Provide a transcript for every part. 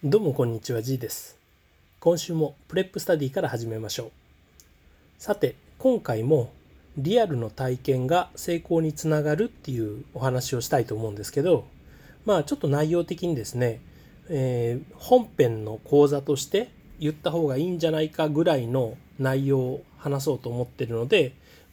どうもこんにちは、G です。今週もプレップスタディから始めましょう。さて、今回もリアルの体験が成功につながるっていうお話をしたいと思うんですけど、ちょっと内容的にですね、本編の講座として言った方がいいんじゃないかぐらいの内容を話そうと思ってるので、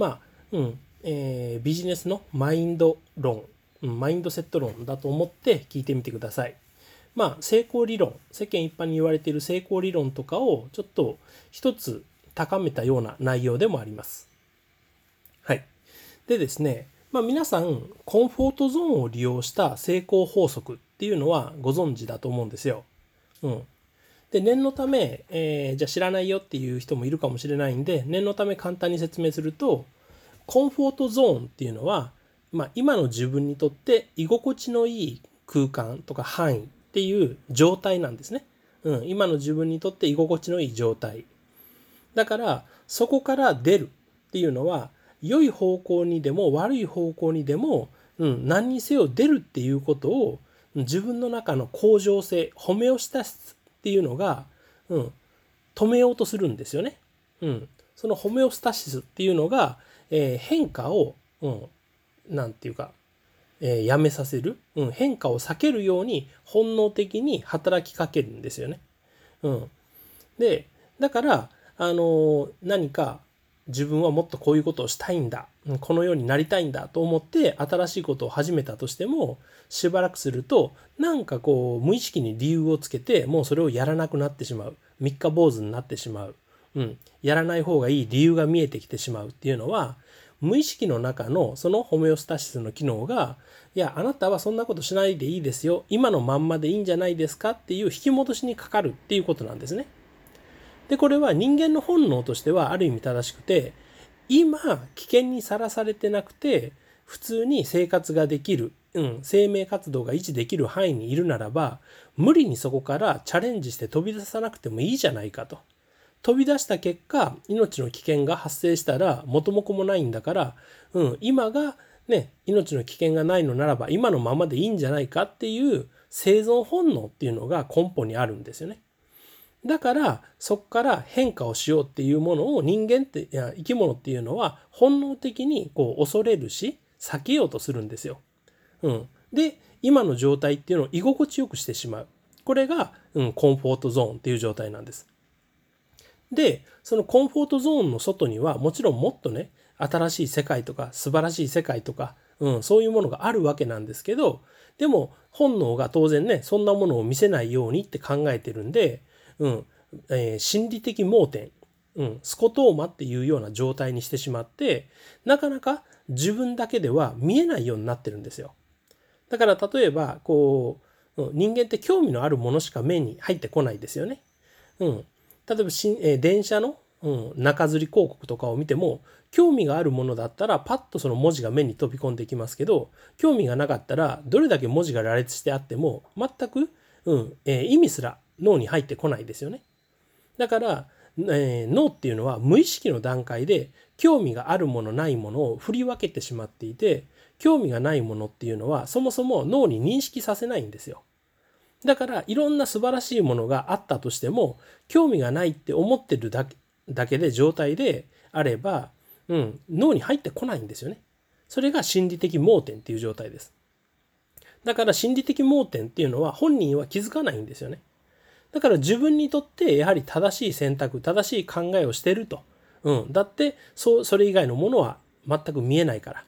ビジネスのマインド論、マインドセット論だと思って聞いてみてください。成功理論、世間一般に言われている成功理論とかをちょっと一つ高めたような内容でもあります。はい。でですね、皆さんコンフォートゾーンを利用した成功法則っていうのはご存知だと思うんですよ。で、念のため、じゃあ知らないよっていう人もいるかもしれないんで、念のため簡単に説明すると、コンフォートゾーンっていうのは、今の自分にとって居心地のいい空間とか範囲っていう状態なんですね。今の自分にとって居心地のいい状態。だからそこから出るっていうのは良い方向にでも悪い方向にでも、何にせよ出るっていうことを自分の中の向上性、ホメオスタシスっていうのが、止めようとするんですよね。そのホメオスタシスっていうのが、変化を、なんていうか、やめさせる、変化を避けるように本能的に働きかけるんですよね。で、だから、何か自分はもっとこういうことをしたいんだ、このようになりたいんだと思って新しいことを始めたとしても、しばらくするとなんかこう無意識に理由をつけてもうそれをやらなくなってしまう、三日坊主になってしまう、やらない方がいい理由が見えてきてしまうっていうのは、無意識の中のそのホメオスタシスの機能が、いやあなたはそんなことしないでいいですよ、今のまんまでいいんじゃないですかっていう引き戻しにかかるっていうことなんですね。でこれは人間の本能としてはある意味正しくて、今危険にさらされてなくて普通に生活ができる、生命活動が維持できる範囲にいるならば、無理にそこからチャレンジして飛び出さなくてもいいじゃないかと。飛び出した結果命の危険が発生したら元も子もないんだから、今がね命の危険がないのならば今のままでいいんじゃないかっていう生存本能っていうのが根本にあるんですよね。だからそこから変化をしようっていうものを人間って生き物っていうのは本能的にこう恐れるし避けようとするんですよ。で今の状態っていうのを居心地よくしてしまう。これが、コンフォートゾーンっていう状態なんです。でそのコンフォートゾーンの外にはもちろんもっとね新しい世界とか素晴らしい世界とか、そういうものがあるわけなんですけど、でも本能が当然ねそんなものを見せないようにって考えてるんで、心理的盲点、スコトーマっていうような状態にしてしまって、なかなか自分だけでは見えないようになってるんですよ。だから例えばこう人間って興味のあるものしか目に入ってこないですよね。例えば電車の、中吊り広告とかを見ても、興味があるものだったらパッとその文字が目に飛び込んできますけど、興味がなかったらどれだけ文字が羅列してあっても全く、意味すら脳に入ってこないですよね。だから、脳っていうのは無意識の段階で興味があるものないものを振り分けてしまっていて、興味がないものっていうのはそもそも脳に認識させないんですよ。だからいろんな素晴らしいものがあったとしても興味がないって思ってるだけで状態であれば、脳に入ってこないんですよね。それが心理的盲点っていう状態です。だから心理的盲点っていうのは本人は気づかないんですよね。だから自分にとってやはり正しい選択、正しい考えをしていると。だってそれ以外のものは全く見えないから。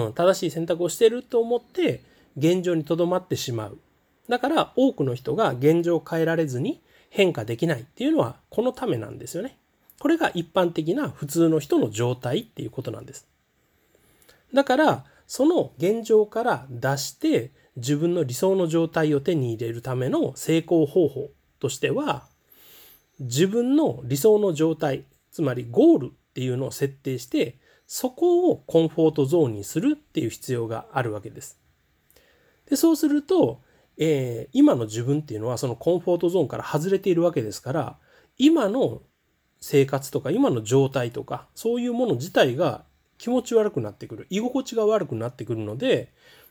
正しい選択をしていると思って現状にとどまってしまう。だから多くの人が現状を変えられずに変化できないっていうのはこのためなんですよね。これが一般的な普通の人の状態っていうことなんです。だからその現状から脱して自分の理想の状態を手に入れるための成功方法としては、自分の理想の状態、つまりゴールっていうのを設定してそこをコンフォートゾーンにするっていう必要があるわけです。でそうすると、今の自分っていうのはそのコンフォートゾーンから外れているわけですから、今の生活とか今の状態とかそういうもの自体が気持ち悪くなってくる、居心地が悪くなってくるので、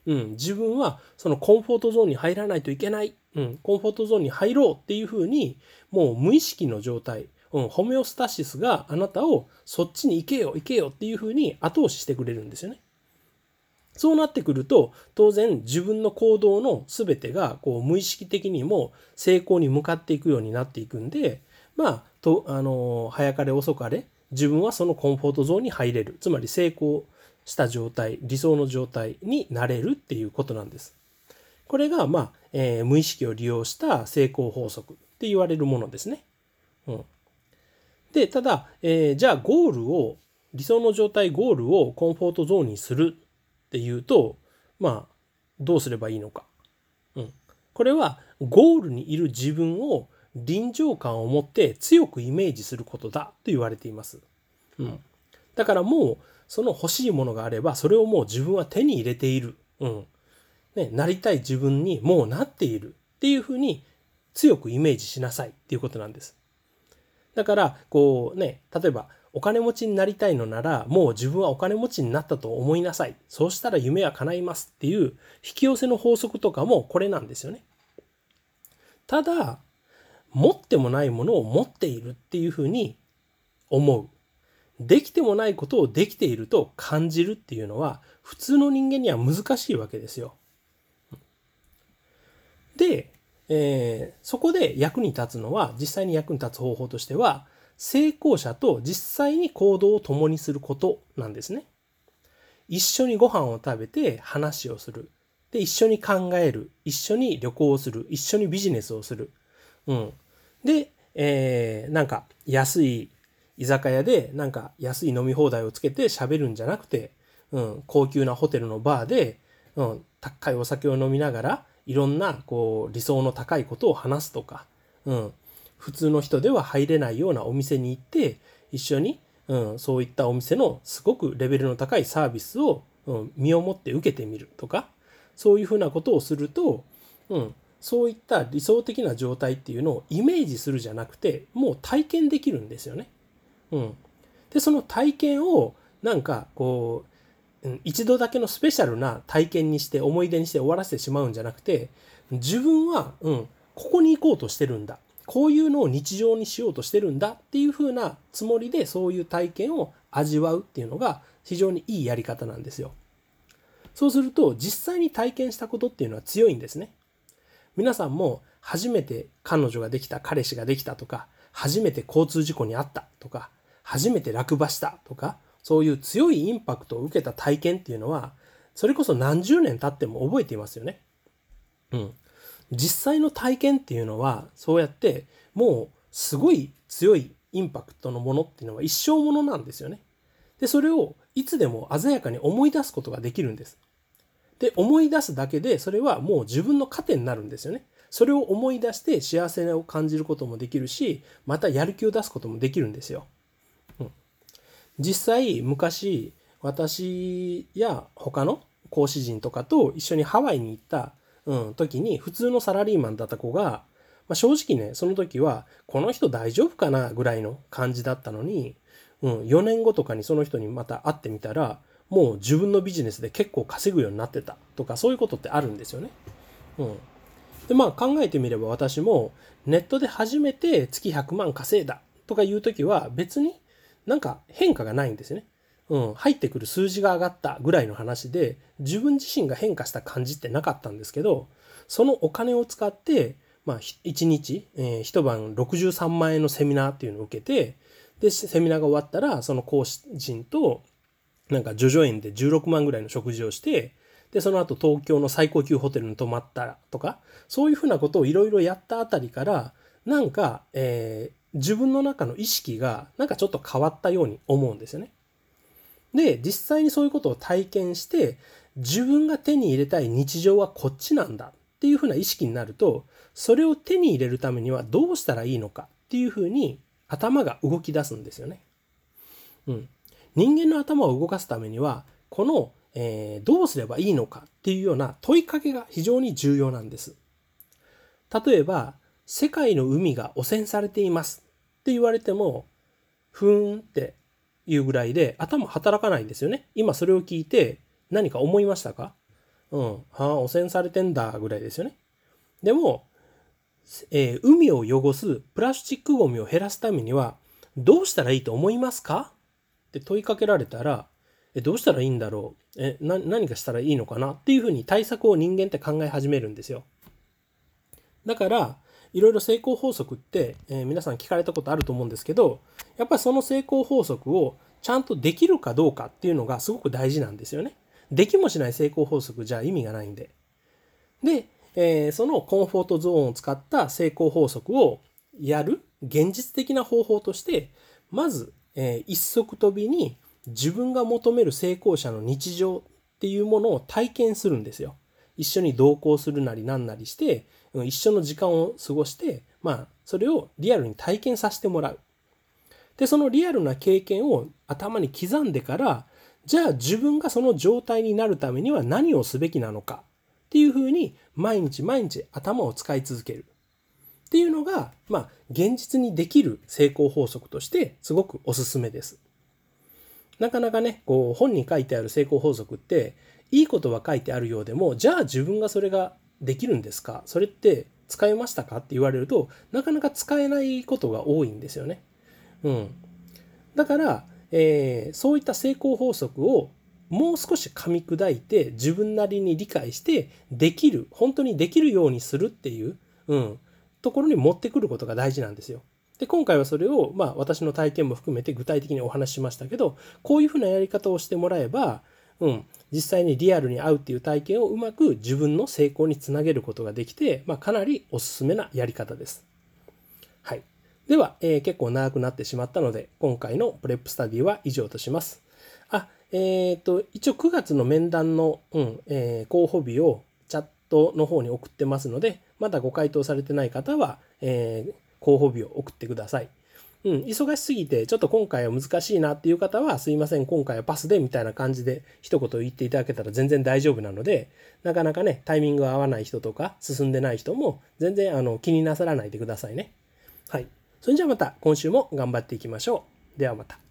自分はそのコンフォートゾーンに入らないといけない、コンフォートゾーンに入ろうっていうふうに、もう無意識の状態、ホメオスタシスがあなたをそっちに行けよ行けよっていうふうに後押ししてくれるんですよね。そうなってくると、当然自分の行動の全てがこう無意識的にも成功に向かっていくようになっていくんで、早かれ遅かれ自分はそのコンフォートゾーンに入れる、つまり成功した状態、理想の状態になれるっていうことなんです。これが、無意識を利用した成功法則って言われるものですね。で、ただ、じゃあ理想の状態ゴールをコンフォートゾーンにするっていうと、どうすればいいのか。これはゴールにいる自分を臨場感を持って強くイメージすることだと言われています。だからもうその欲しいものがあればそれをもう自分は手に入れている。なりたい自分にもうなっているっていうふうに強くイメージしなさいっていうことなんです。だから例えばお金持ちになりたいのならもう自分はお金持ちになったと思いなさい。そうしたら夢は叶いますっていう引き寄せの法則とかもこれなんですよね。ただ持ってもないものを持っているっていうふうに思う。できてもないことをできていると感じるっていうのは普通の人間には難しいわけですよ。で、そこで役に立つのは、実際に役に立つ方法としては、成功者と実際に行動を共にすることなんですね。一緒にご飯を食べて話をする。で、一緒に考える。一緒に旅行をする。一緒にビジネスをする。で、安い居酒屋で安い飲み放題をつけて喋るんじゃなくて、高級なホテルのバーで、高いお酒を飲みながらいろんな理想の高いことを話すとか、普通の人では入れないようなお店に行って一緒に、そういったお店のすごくレベルの高いサービスを、身をもって受けてみるとか、そういうふうなことをすると、そういった理想的な状態っていうのをイメージするじゃなくてもう体験できるんですよね。でその体験を一度だけのスペシャルな体験にして思い出にして終わらせてしまうんじゃなくて、自分は、ここに行こうとしてるんだ、こういうのを日常にしようとしてるんだっていう風なつもりでそういう体験を味わうっていうのが非常にいいやり方なんですよ。そうすると実際に体験したことっていうのは強いんですね。皆さんも初めて彼女ができた、彼氏ができたとか、初めて交通事故に遭ったとか、初めて落馬したとか、そういう強いインパクトを受けた体験っていうのはそれこそ何十年経っても覚えていますよね。実際の体験っていうのはそうやってもうすごい強いインパクトのものっていうのは一生ものなんですよね。でそれをいつでも鮮やかに思い出すことができるんです。で思い出すだけでそれはもう自分の糧になるんですよね。それを思い出して幸せを感じることもできるし、またやる気を出すこともできるんですよ。実際昔私や他の講師陣とかと一緒にハワイに行った時に普通のサラリーマンだった子が、正直ねその時はこの人大丈夫かなぐらいの感じだったのに、4年後とかにその人にまた会ってみたらもう自分のビジネスで結構稼ぐようになってたとか、そういうことってあるんですよね。で考えてみれば私もネットで初めて月100万稼いだとかいう時は別に変化がないんですよね。入ってくる数字が上がったぐらいの話で自分自身が変化した感じってなかったんですけど、そのお金を使って1日、一晩63万円のセミナーっていうのを受けて、でセミナーが終わったらその講師陣と叙々苑で16万ぐらいの食事をして、でその後東京の最高級ホテルに泊まったとか、そういうふうなことをいろいろやったあたりから自分の中の意識がちょっと変わったように思うんですよね。で実際にそういうことを体験して自分が手に入れたい日常はこっちなんだっていうふうな意識になると、それを手に入れるためにはどうしたらいいのかっていうふうに頭が動き出すんですよね。人間の頭を動かすためにはこの、どうすればいいのかっていうような問いかけが非常に重要なんです。例えば世界の海が汚染されていますって言われてもふーんっていうぐらいで頭働かないんですよね。今それを聞いて何か思いましたか？ 汚染されてんだぐらいですよね。でも、海を汚すプラスチックゴミを減らすためにはどうしたらいいと思いますかって問いかけられたら、どうしたらいいんだろう、何かしたらいいのかなっていうふうに対策を人間って考え始めるんですよ。だからいろいろ成功法則って、皆さん聞かれたことあると思うんですけど、やっぱりその成功法則をちゃんとできるかどうかっていうのがすごく大事なんですよね。できもしない成功法則じゃ意味がないんで。で、そのコンフォートゾーンを使った成功法則をやる現実的な方法として、まず、一足飛びに自分が求める成功者の日常っていうものを体験するんですよ。一緒に同行するなりなんなりして、一緒の時間を過ごして、それをリアルに体験させてもらう。で、そのリアルな経験を頭に刻んでから、じゃあ自分がその状態になるためには何をすべきなのかっていうふうに毎日毎日頭を使い続けるっていうのが、現実にできる成功法則としてすごくおすすめです。なかなかね、本に書いてある成功法則っていいことは書いてあるようでも、じゃあ自分がそれができるんですか、それって使えましたかって言われると、なかなか使えないことが多いんですよね。だから、そういった成功法則をもう少し噛み砕いて自分なりに理解して本当にできるようにするっていう、ところに持ってくることが大事なんですよ。で、今回はそれを、私の体験も含めて具体的にお話ししましたけど、こういうふうなやり方をしてもらえば、実際にリアルに会うっていう体験をうまく自分の成功につなげることができて、かなりおすすめなやり方です。はい。では、結構長くなってしまったので、今回のプレップスタディは以上とします。一応9月の面談の、候補日をチャットの方に送ってますので、まだご回答されてない方は、候補日を送ってください。忙しすぎてちょっと今回は難しいなっていう方は、すいません今回はパスでみたいな感じで一言言っていただけたら全然大丈夫なので、なかなかねタイミングが合わない人とか進んでない人も全然気になさらないでくださいね。はい。それじゃあまた今週も頑張っていきましょう。ではまた。